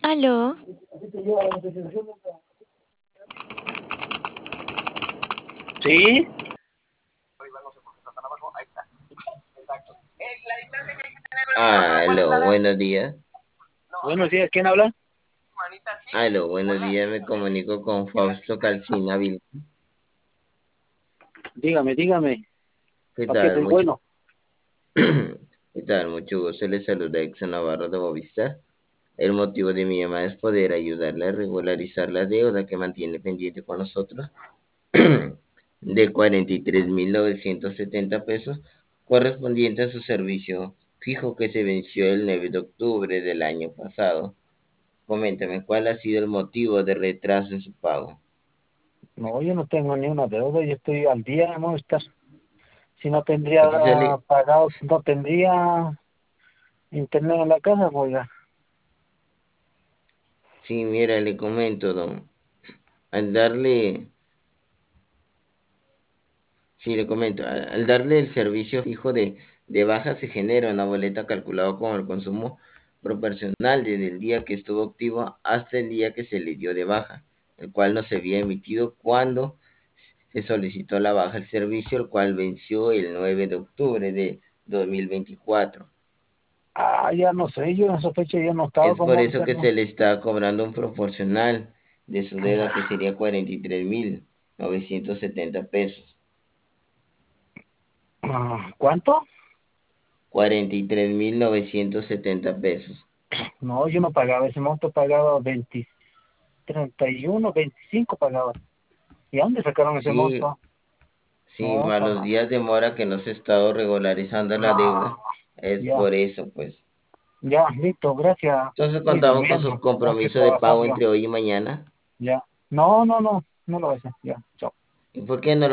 Aló, Sí, Aló, buenos días. buenos días, ¿quién habla? Aló, buenos días. Me comunico con Fausto Calcina Vil. Dígame, ¿Qué ¿para qué tal? soy bueno? ¿Qué tal? Mucho gusto. Les saluda Exxon Navarro de Movistar. El motivo de mi llamada es poder ayudarle a regularizar la deuda que mantiene pendiente con nosotros de 43.970 pesos correspondiente a su servicio fijo que se venció el 9 de octubre del año pasado. Coméntame, ¿cuál ha sido el motivo de retraso en su pago? No, yo no tengo ni una deuda, yo estoy al día, ¿no? Si no tendría Aquí sale. pagado, no tendría internet en la casa, oiga. Sí, mira, le comento, don. Al darle, sí, le comento, al darle el servicio fijo de baja se genera una boleta calculada con el consumo proporcional desde el día que estuvo activo hasta el día que se le dio de baja, el cual no se había emitido cuando se solicitó la baja del servicio, el cual venció el 9 de octubre de 2024. Ah, ya no sé, yo en esa fecha ya no estaba Es con por eso Movistar, que no. se le está cobrando un proporcional de su deuda que sería 43.970 pesos. Ah, ¿cuánto? 43.970 pesos. No, yo no pagaba ese monto, pagaba 20, 31, 25 pagaba. ¿Y a dónde sacaron ese Sí, monto? sí, No, más los días de mora que no se ha estado regularizando la no, deuda. Es ya, por eso, pues. ya, listo, gracias. Entonces Estoy contamos con su durmiendo, tengo que compromiso de trabajar pago yo. entre hoy y mañana. Ya. No, no lo voy a hacer. Ya. Chao. ¿Y por qué no